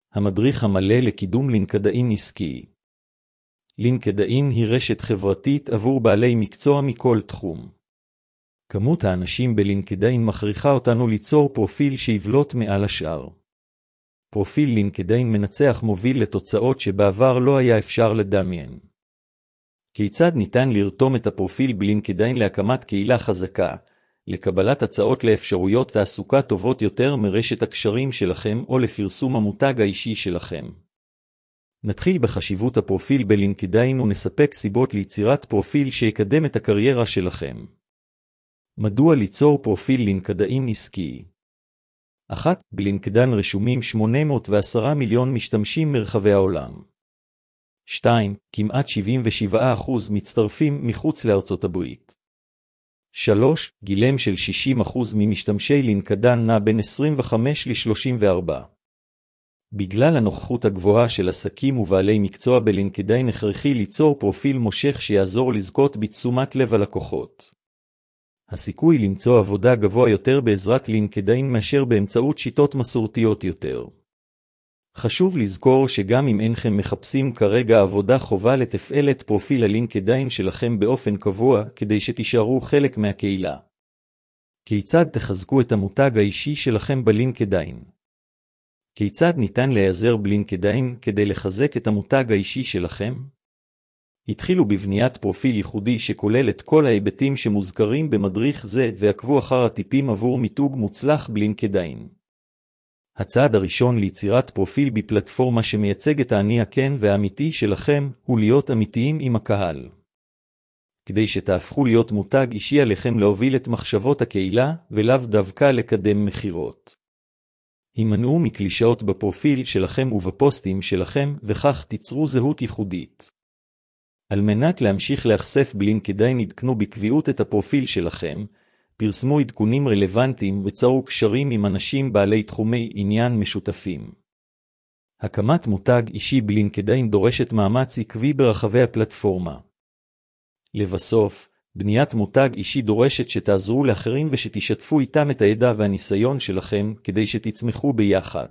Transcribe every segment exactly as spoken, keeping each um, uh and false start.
המדריך המלא לקידום לינקדאין עסקי. לינקדאין היא רשת חברתית עבור בעלי מקצוע מכל תחום. כמות האנשים בלינקדאין מכריחה אותנו ליצור פרופיל שיבלוט מעל השאר. פרופיל לינקדאין מנצח מוביל לתוצאות שבעבר לא היה אפשר לדמיין. כיצד ניתן לרתום את הפרופיל בלינקדאין להקמת קהילה חזקה, לקבלת הצעות לאפשרויות תעסוקה טובות יותר מרשת הקשרים שלכם או לפרסום המותג האישי שלכם? נתחיל בחשיבות הפרופיל בלינקדאין ונספק סיבות ליצירת פרופיל שיקדם את הקריירה שלכם. מדוע ליצור פרופיל לינקדאין עסקי? אחת. בלינקדאין רשומים שמונה מאות ועשרה מיליון משתמשים מרחבי העולם. שתיים. כמעט שבעים ושבעה אחוז מצטרפים מחוץ לארצות הברית. שלוש. גילם של שישים אחוז ממשתמשי לינקדאין נע בין עשרים וחמש ל-שלושים וארבע. בגלל הנוכחות הגבוהה של עסקים ובעלי מקצוע בלינקדאין הכרחי ליצור פרופיל מושך שיעזור לזכות בתשומת לב הלקוחות. הסיכוי למצוא עבודה גבוה יותר בעזרת לינקדאין מאשר באמצעות שיטות מסורתיות יותר. חשוב לזכור שגם אם אינכם מחפשים כרגע עבודה, חובה לתפעל את פרופיל הלינקדאין שלכם באופן קבוע כדי שתישארו חלק מהקהילה. כיצד תחזקו את המותג האישי שלכם בלינקדאין? כיצד ניתן להיעזר בלינקדאין כדי לחזק את המותג האישי שלכם? התחילו בבניית פרופיל ייחודי שכולל את כל ההיבטים שמוזכרים במדריך זה, ועקבו אחר הטיפים עבור מיתוג מוצלח בלינקדאין. הצעד הראשון ליצירת פרופיל בפלטפורמה שמייצג את האני הכן והאמיתי שלכם הוא להיות אמיתיים עם הקהל. כדי שתהפכו להיות מותג אישי עליכם להוביל את מחשבות הקהילה ולאו דווקא לקדם מחירות. הימנעו מקלישאות בפרופיל שלכם ובפוסטים שלכם, וכך תיצרו זהות ייחודית. על מנת להמשיך להחשף בלינקדאין, עדכנו בקביעות את הפרופיל שלכם, פרסמו עדכונים רלוונטיים וצרו קשרים עם אנשים בעלי תחומי עניין משותפים. הקמת מותג אישי בלינקדאין דורשת מאמץ עקבי ברחבי הפלטפורמה. לבסוף, בניית מותג אישי דורשת שתעזרו לאחרים ושתשתפו איתם את הידע והניסיון שלכם כדי שתצמחו ביחד.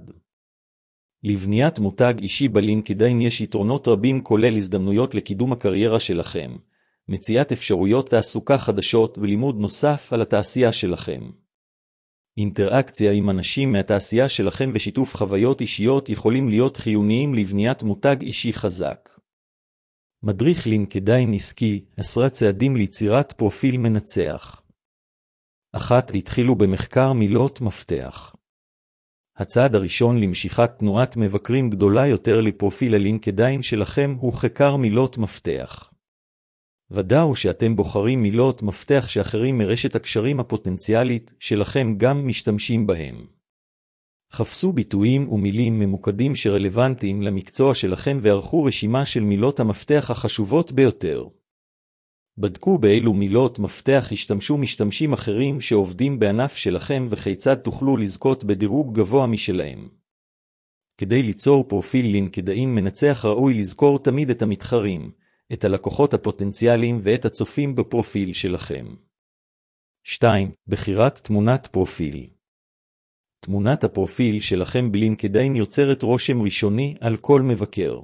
לבניית מותג אישי בלינקדאין יש יתרונות רבים, כולל הזדמנויות לקידום הקריירה שלכם, מציאת אפשרויות תעסוקה חדשות ולימוד נוסף על התעשייה שלכם. אינטראקציה עם אנשים מהתעשייה שלכם ושיתוף חוויות אישיות יכולים להיות חיוניים לבניית מותג אישי חזק. מדריך לינקדאין עסקי, עשרה צעדים ליצירת פרופיל מנצח. אחת. התחילו במחקר מילות מפתח. הצעד הראשון למשיכת תנועת מבקרים גדולה יותר לפרופיל הלינקדאין שלכם הוא חקר מילות מפתח. ודאו שאתם בוחרים מילות מפתח שאחרים מרשת הקשרים הפוטנציאלית שלכם גם משתמשים בהם. חפשו ביטויים ומילים ממוקדים שרלוונטיים למקצוע שלכם וערכו רשימה של מילות המפתח החשובות ביותר. בדקו באילו מילות מפתח השתמשו משתמשים אחרים שעובדים בענף שלכם וכיצד תוכלו לזכות בדירוג גבוה משלהם. כדי ליצור פרופיל לינקדאין מנצח ראוי לזכור תמיד את המתחרים, את הלקוחות הפוטנציאליים ואת הצופים בפרופיל שלכם. שתיים. בחירת תמונת פרופיל. תמונת הפרופיל שלכם בלינקדאין יוצרת רושם ראשוני על כל מבקר.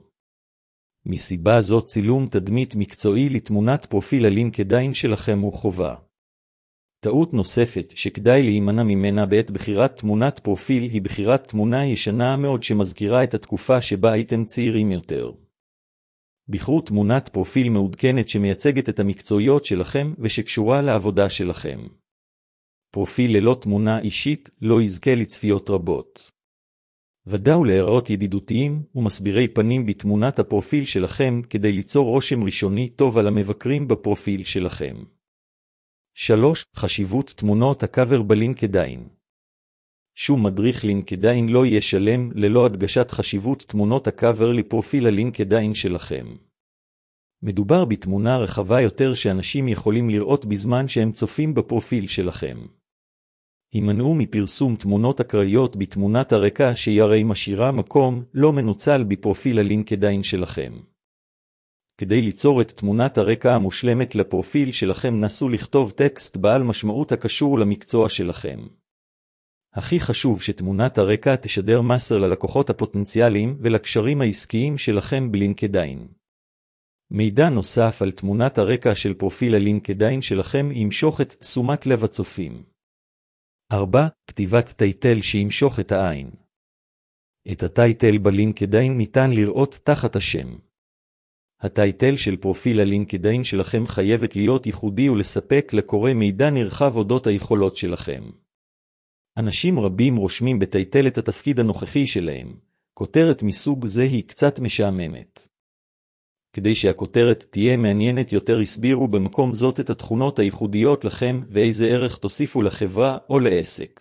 מסיבה זו צילום תדמית מקצועי לתמונת פרופיל הלינקדאין שלכם הוא חובה. טעות נוספת שכדאי להימנע ממנה בעת בחירת תמונת פרופיל היא בחירת תמונה ישנה מאוד שמזכירה את התקופה שבה הייתם צעירים יותר. בחרו תמונת פרופיל מעודכנת שמייצגת את המקצועיות שלכם ושקשורה לעבודה שלכם. פרופיל ללא תמונה אישית לא יזכה לצפיות רבות. ודאו להיראות ידידותיים ומסבירי פנים בתמונת הפרופיל שלכם כדי ליצור רושם ראשוני טוב על המבקרים בפרופיל שלכם. שלוש. חשיבות תמונות הקאבר בלינקדאין. שום מדריך לינקדאין לא יהיה שלם ללא הדגשת חשיבות תמונות הקאבר לפרופיל הלינקדאין שלכם. מדובר בתמונה רחבה יותר שאנשים יכולים לראות בזמן שהם צופים בפרופיל שלכם. הימנעו מפרסום תמונות אקראיות בתמונת הרקע שהיא הרי משאירה מקום לא מנוצל בפרופיל הלינקדאין שלכם. כדי ליצור את תמונת הרקע המושלמת לפרופיל שלכם נסו לכתוב טקסט בעל משמעות הקשור למקצוע שלכם. הכי חשוב שתמונת הרקע תשדר מסר ללקוחות הפוטנציאליים ולקשרים העסקיים שלכם בלינקדאין. מידע נוסף על תמונת הרקע של פרופיל הלינקדאין שלכם ימשוך את תשומת לב הצופים. ארבע. כתיבת טייטל שימשוך את העין. את הטייטל בלינקדאין ניתן לראות תחת השם. הטייטל של פרופיל הלינקדאין שלכם חייבת להיות ייחודי ולספק לקורא מידע נרחב אודות היכולות שלכם. אנשים רבים רושמים בטייטל את התפקיד הנוכחי שלהם. כותרת מסוג זה היא קצת משעממת. כדי שהכותרת תהיה מעניינת יותר הסבירו במקום זאת את התכונות הייחודיות לכם ואיזה ערך תוסיפו לחברה או לעסק.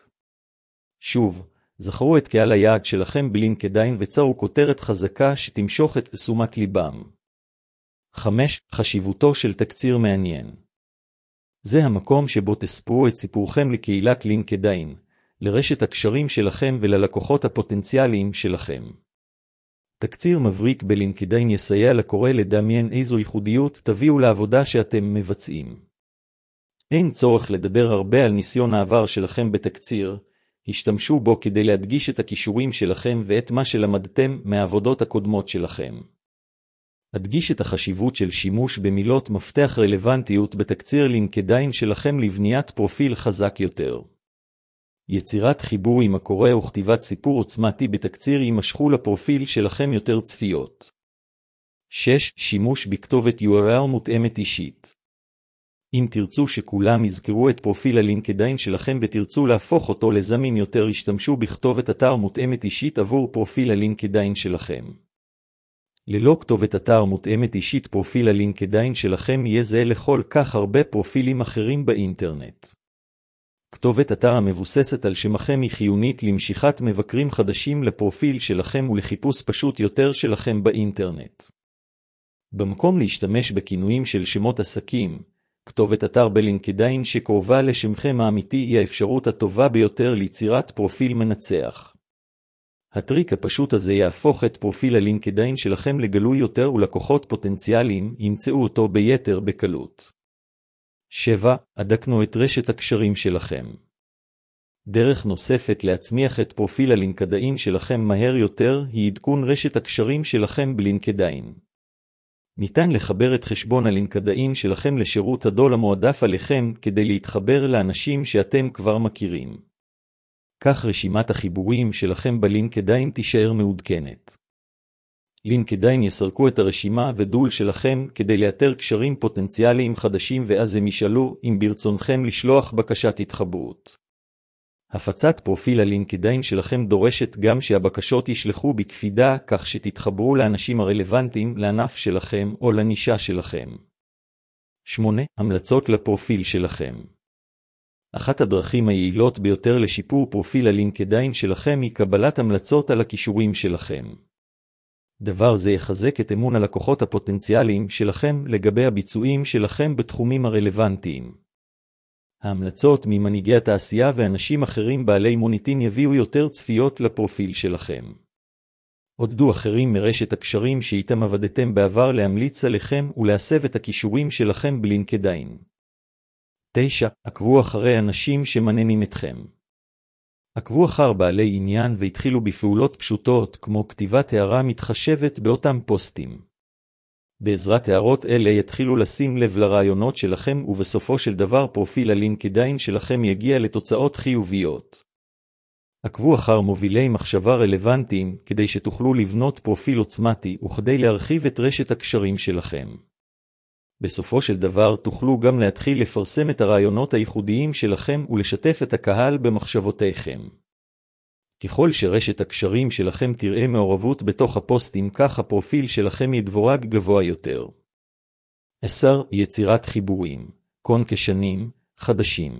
שוב, זכרו את קהל היעד שלכם בלינקדאין וצרו כותרת חזקה שתמשוך את תשומת ליבם. חמש. חשיבותו של תקציר מעניין. זה המקום שבו תספרו את סיפורכם לקהילת לינקדאין, לרשת הקשרים שלכם וללקוחות הפוטנציאליים שלכם. תקציר מבריק בלינקדאין יסייע לקורא לדמיין איזו ייחודיות תביאו לעבודה שאתם מבצעים. אין צורך לדבר הרבה על ניסיון העבר שלכם בתקציר, השתמשו בו כדי להדגיש את הכישורים שלכם ואת מה שלמדתם מהעבודות הקודמות שלכם. הדגיש את החשיבות של שימוש במילות מפתח רלוונטיות בתקציר לינקדאין שלכם לבניית פרופיל חזק יותר. יצירת חיבור עם הקורא וכתיבת סיפור עוצמתי בתקציר יימשכו לפרופיל שלכם יותר צפיות. שש. שימוש בכתובת יו אר אל מותאמת אישית. אם תרצו שכולם יזכרו את פרופיל הלינקדאין שלכם ותרצו להפוך אותו לזמין יותר, השתמשו בכתובת אתר מותאמת אישית עבור פרופיל הלינקדאין שלכם. ללא כתובת אתר מותאמת אישית פרופיל הלינקדאין שלכם יהיה זהה לכל כך הרבה פרופילים אחרים באינטרנט. כתובת אתר המבוססת על שמכם היא חיונית למשיכת מבקרים חדשים לפרופיל שלכם ולחיפוש פשוט יותר שלכם באינטרנט. במקום להשתמש בכינויים של שמות עסקים, כתובת אתר בלינקדאין שקרובה לשמכם האמיתי היא האפשרות הטובה ביותר ליצירת פרופיל מנצח. הטריק הפשוט הזה יהפוך את פרופיל הלינקדאין שלכם לגלוי יותר ולקוחות פוטנציאליים ימצאו אותו ביתר בקלות. שבע. הדקנו את רשת הקשרים שלכם. דרך נוספת להצמיח את פרופיל הלינקדאין שלכם מהר יותר היא עדכון רשת הקשרים שלכם בלינקדאין. ניתן לחבר את חשבון הלינקדאין שלכם לשירות הדול המועדף עליכם כדי להתחבר לאנשים שאתם כבר מכירים. כך רשימת החיבורים שלכם בלינקדאין תישאר מעודכנת. לינקדאין יסרקו את הרשימה ודול שלכם כדי לאתר קשרים פוטנציאליים חדשים ואז הם ישאלו אם ברצונכם לשלוח בקשת התחברות. הפצת פרופיל הלינקדאין שלכם דורשת גם שהבקשות ישלחו בקפידה כך שתתחברו לאנשים הרלוונטיים לענף שלכם או לנישה שלכם. שמונה. המלצות לפרופיל שלכם. אחת הדרכים היעילות ביותר לשיפור פרופיל הלינקדאין שלכם היא קבלת המלצות על הכישורים שלכם. דבר זה יחזק את אמון הלקוחות הפוטנציאליים שלכם לגבי הביצועים שלכם בתחומים הרלוונטיים. ההמלצות ממנהיגי התעשייה ואנשים אחרים בעלי מוניטין יביאו יותר צפיות לפרופיל שלכם. עודדו אחרים מרשת הקשרים שאיתם עבדתם בעבר להמליץ עליכם ולהסב את הכישורים שלכם בלינקדאין. תשע. עקבו אחרי אנשים שמעניינים אתכם. עקבו אחר בעלי עניין והתחילו בפעולות פשוטות כמו כתיבת הערה מתחשבת באותם פוסטים. בעזרת הערות אלה יתחילו לשים לב לרעיונות שלכם ובסופו של דבר פרופיל הלינקדאין שלכם יגיע לתוצאות חיוביות. עקבו אחר מובילי מחשבה רלוונטיים כדי שתוכלו לבנות פרופיל עוצמתי וכדי להרחיב את רשת הקשרים שלכם. בסופו של דבר תוכלו גם להתחיל לפרסם את הרעיונות הייחודיים שלכם ולשתף את הקהל במחשבותיכם. ככל שרשת הקשרים שלכם תראה מעורבות בתוך הפוסטים, כך הפרופיל שלכם ידבורג גבוה יותר. עשר. יצירת חיבורים, קונקשנים, חדשים.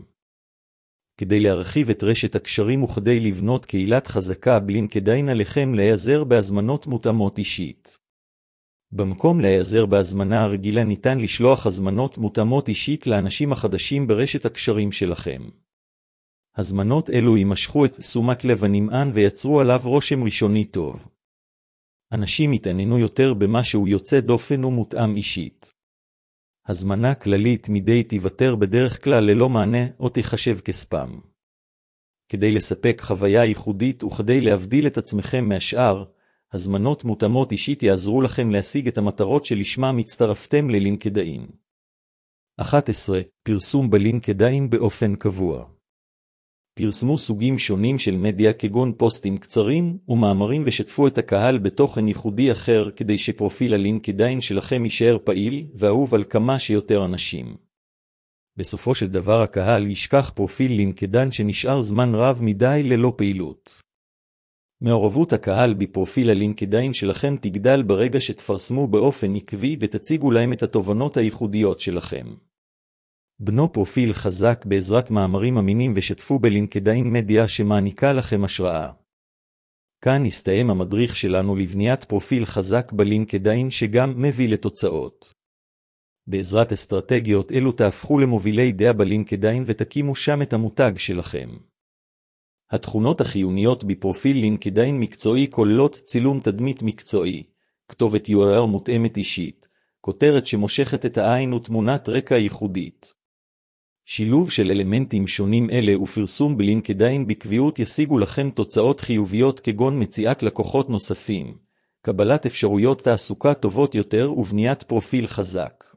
כדי להרחיב את רשת הקשרים וכדי לבנות קהילת חזקה בלינקדאין עליכם להיעזר בהזמנות מותאמות אישית. במקום להיעזר בהזמנה הרגילה ניתן לשלוח הזמנות מותאמות אישית לאנשים החדשים ברשת הקשרים שלכם. הזמנות אלו יימשכו את תשומת לב הנמען ויצרו עליו רושם ראשוני טוב. אנשים יתעניינו יותר במה שהוא יוצא דופן ומותאם אישית. הזמנה כללית מדי תיוותר בדרך כלל ללא מענה או תיחשב כספאם. כדי לספק חוויה ייחודית וכדי להבדיל את עצמכם מהשאר, הזמנות מותאמות אישית יעזרו לכם להשיג את המטרות שלשמם הצטרפתם ללינקדאין. אחת עשרה. פרסום בלינקדאין באופן קבוע. פרסמו סוגים שונים של מדיה כגון פוסטים קצרים ומאמרים ושתפו את הקהל בתוכן ייחודי אחר כדי שפרופיל הלינקדאין שלכם יישאר פעיל ואהוב על כמה שיותר אנשים. בסופו של דבר הקהל ישכח פרופיל לינקדאין שנשאר זמן רב מדי ללא פעילות. מעורבות הקהל בפרופיל הלינקדאין שלכם תגדל ברגע שתפרסמו באופן עקבי ותציגו להם את התובנות הייחודיות שלכם. בנו פרופיל חזק בעזרת מאמרים אמינים ושתפו בלינקדאין מדיה שמעניקה לכם השראה. כאן הסתיים המדריך שלנו לבניית פרופיל חזק בלינקדאין שגם מביא לתוצאות. בעזרת אסטרטגיות אלו תהפכו למובילי דעה בלינקדאין ותקימו שם את המותג שלכם. התכונות החיוניות בפרופיל לינקדאין מקצועי כוללות צילום תדמית מקצועי, כתובת יו אר אל מותאמת אישית, כותרת שמושכת את העין ותמונת רקע ייחודית. שילוב של אלמנטים שונים אלה ופרסום בלינקדאין בקביעות ישיגו לכם תוצאות חיוביות כגון מציאת לקוחות נוספים, קבלת אפשרויות תעסוקה טובות יותר ובניית פרופיל חזק.